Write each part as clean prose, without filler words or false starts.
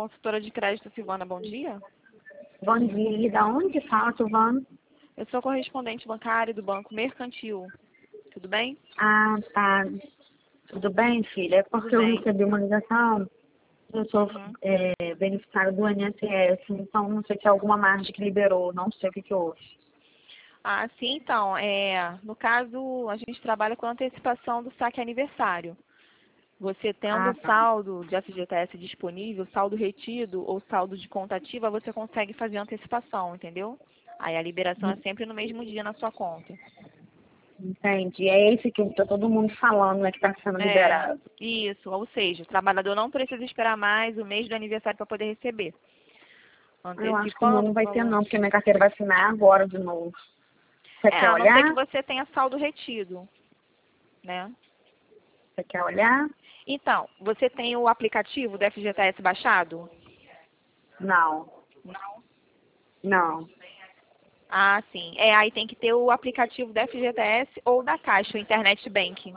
consultora de crédito Silvana, bom dia. Bom dia, da onde fala, Silvana? Eu sou correspondente bancária do Banco Mercantil. Tudo bem? Ah, tá. Tudo bem, filha? É Tudo porque eu bem. recebi uma ligação, eu sou beneficiária do INSS, então não sei se é alguma margem que liberou, não sei o que houve. Ah, sim, então, no caso, a gente trabalha com antecipação do saque aniversário. Você tendo Ah, o tá. saldo de FGTS disponível, saldo retido ou saldo de conta ativa, você consegue fazer antecipação, entendeu? Aí a liberação é sempre no mesmo dia na sua conta. Entendi. É esse que tá todo mundo falando, né, que está sendo É, liberado. isso, ou seja, o trabalhador não precisa esperar mais o mês do aniversário para poder receber. Eu acho que o meu Antecipando não o vai ter valor. não, porque minha carteira vai assinar agora de novo. Você quer A não ser que olhar? você tenha saldo retido, né? Você quer olhar? Então, você tem o aplicativo do FGTS baixado? Não. Não. Não. Ah, sim. Aí tem que ter o aplicativo do FGTS ou da Caixa, o Internet Banking.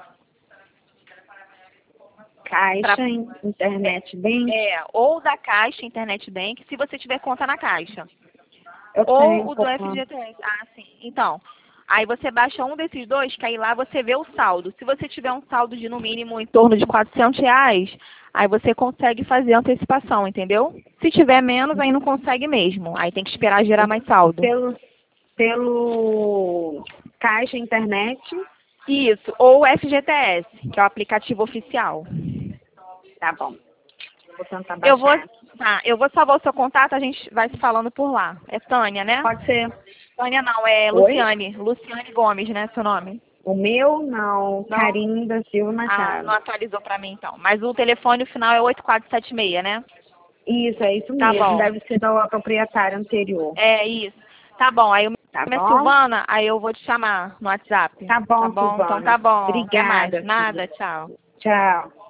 Pra- Caixa, internet, bem? ou da Caixa, Internet Bank, se você tiver conta na Caixa. Eu Ou tenho, o do pouco. FGTS. Ah, sim. Então, aí você baixa um desses dois, que aí lá você vê o saldo. Se você tiver um saldo de no mínimo em torno de R$ 400, aí você consegue fazer a antecipação, entendeu? Se tiver menos, aí não consegue mesmo. Aí tem que esperar gerar mais saldo. Pelo Caixa Internet. Isso, ou o FGTS, que é o aplicativo oficial. Tá bom. Vou tentar Eu vou, baixar. eu vou salvar o seu contato, a gente vai se falando por lá. É Tânia, né? Pode ser. Tânia não, é Oi? Luciane. Luciane Gomes, né, seu nome? O meu, não. Não? Carinho da Silva Ah, não Machado. atualizou pra mim então. Mas o telefone final é 8476, né? Isso, é isso Tá mesmo. bom. Deve ser da proprietária anterior. É isso. Tá bom. Aí o meu Tá nome é bom? Silvana, aí eu vou te chamar no WhatsApp. Tá Tá bom, bom? Então Silvana. tá bom. Até mais. Obrigada, filha. Nada, tchau. Tchau.